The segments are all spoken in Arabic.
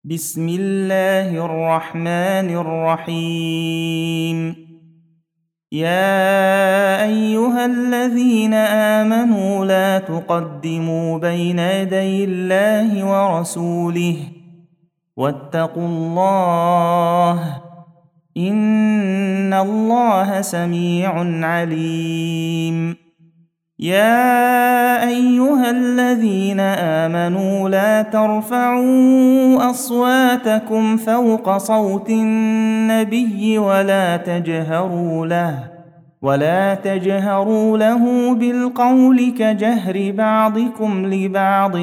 بسم الله الرحمن الرحيم. يا أيها الذين آمنوا لا تقدموا بين يدي الله ورسوله واتقوا الله إن الله سميع عليم. يا أيها الذين آمنوا لا ترفعوا أصواتكم فوق صوت النبي ولا تجهروا له بالقول كجهر بعضكم لبعض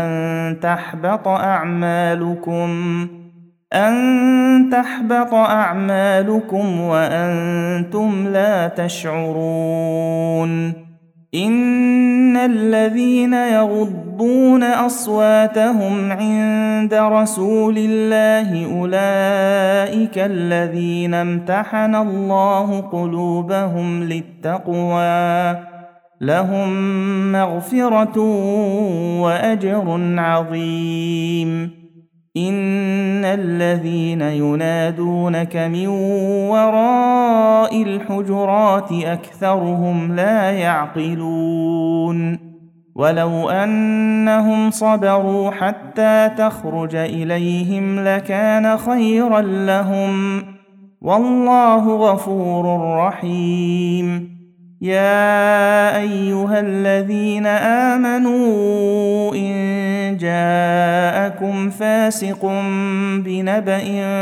أن تحبط أعمالكم وأنتم لا تشعرون. إن الذين يغضون أصواتهم عند رسول الله أولئك الذين امتحن الله قلوبهم للتقوى لهم مغفرة وأجر عظيم. إن الذين ينادونك من وراء الحجرات أكثرهم لا يعقلون. ولو أنهم صبروا حتى تخرج إليهم لكان خيرا لهم والله غفور رحيم. يا أيها الذين آمنوا إن جاءكم فاسق بنبأ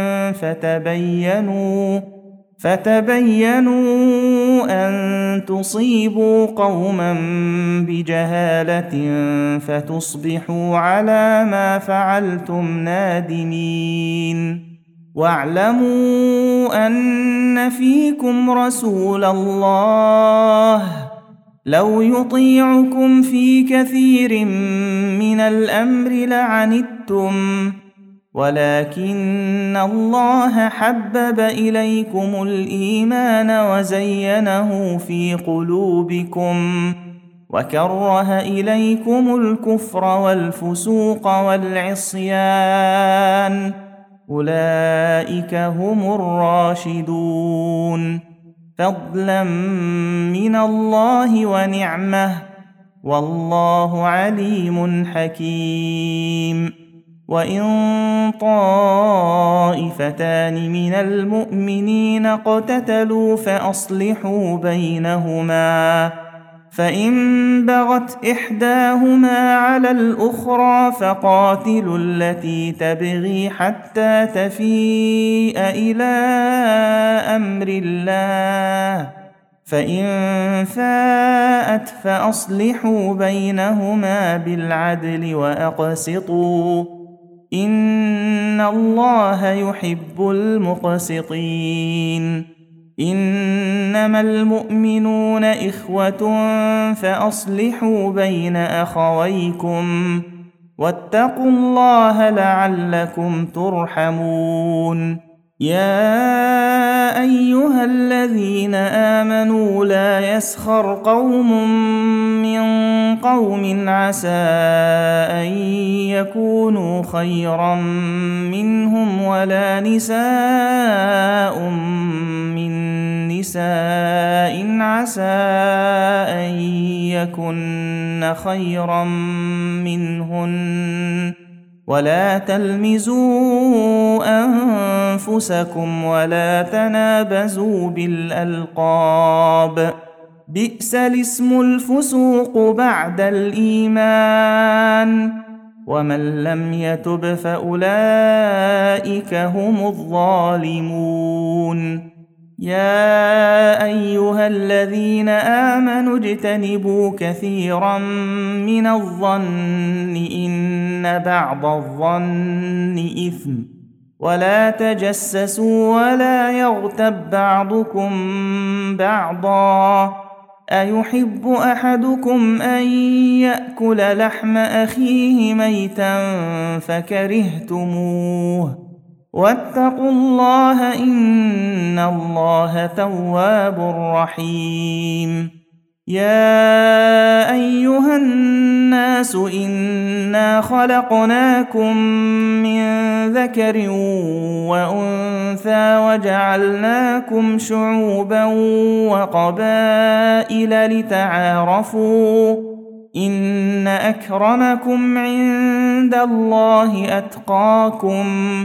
فتبينوا أن تصيبوا قوما بجهالة فتصبحوا على ما فعلتم نادمين. واعلموا أن فيكم رسول الله لو يطيعكم في كثير من الأمر لعنتم ولكن الله حبب إليكم الإيمان وزينه في قلوبكم وكره إليكم الكفر والفسوق والعصيان أولئك هم الراشدون فضلا من الله ونعمه والله عليم حكيم. وإن طائفتان من المؤمنين اقتتلوا فأصلحوا بينهما فإن بغت إحداهما على الأخرى فقاتلوا التي تبغي حتى تفيء إلى أمر الله فإن فاءت فأصلحوا بينهما بالعدل وأقسطوا إن الله يحب المقسطين. إنما المؤمنون إخوة فأصلحوا بين أخويكم واتقوا الله لعلكم ترحمون. يا أيها الذين آمنوا لا يسخر قوم من قوم عسى أن يكونوا خيرا منهم ولا نساء من نساء عسى أن يكن خيرا منهن ولا تلمزوا أنفسكم ولا تنابزوا بالألقاب بئس الاسم الفسوق بعد الإيمان ومن لم يتب فأولئك هم الظالمون. يا أيها الذين آمنوا اجتنبوا كثيرا من الظن إن بعض الظن إثم ولا تجسسوا ولا يغتب بعضكم بعضا أيحب أحدكم أن يأكل لحم أخيه ميتا فكرهتموه واتقوا الله إن الله تواب رحيم. يا أيها الناس إنا خلقناكم من ذكر وأنثى وجعلناكم شعوبا وقبائل لتعارفوا إن أكرمكم عند الله أتقاكم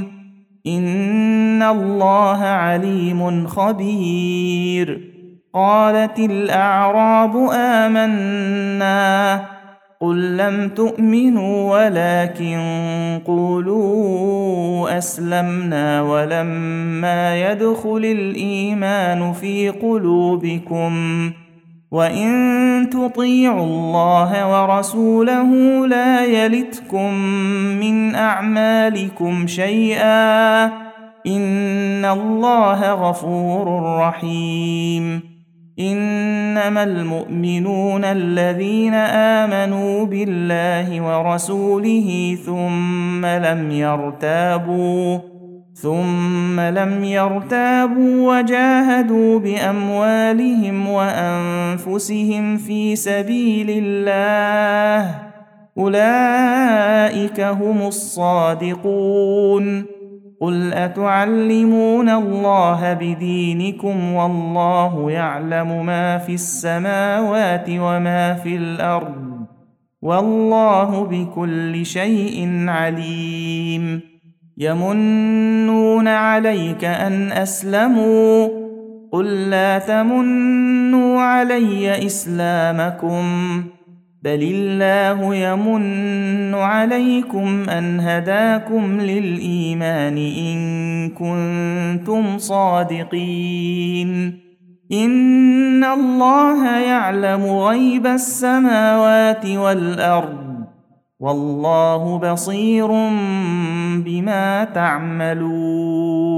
إن الله عليم خبير. قالت الأعراب آمنا قل لم تؤمنوا ولكن قولوا أسلمنا ولما يدخل الإيمان في قلوبكم وإن تطيعوا الله ورسوله لا يلتكم من أعمالكم شيئا إن الله غفور رحيم. إنما المؤمنون الذين آمنوا بالله ورسوله ثم لم يرتابوا وجاهدوا بأموالهم وأنفسهم في سبيل الله أولئك هم الصادقون. قل أتعلمون الله بدينكم والله يعلم ما في السماوات وما في الأرض والله بكل شيء عليم. يمنون عليك أن أسلموا قل لا تمنوا علي إسلامكم بل الله يمن عليكم أن هداكم للإيمان إن كنتم صادقين. إن الله يعلم غيب السماوات والأرض والله بصير بما تعملون.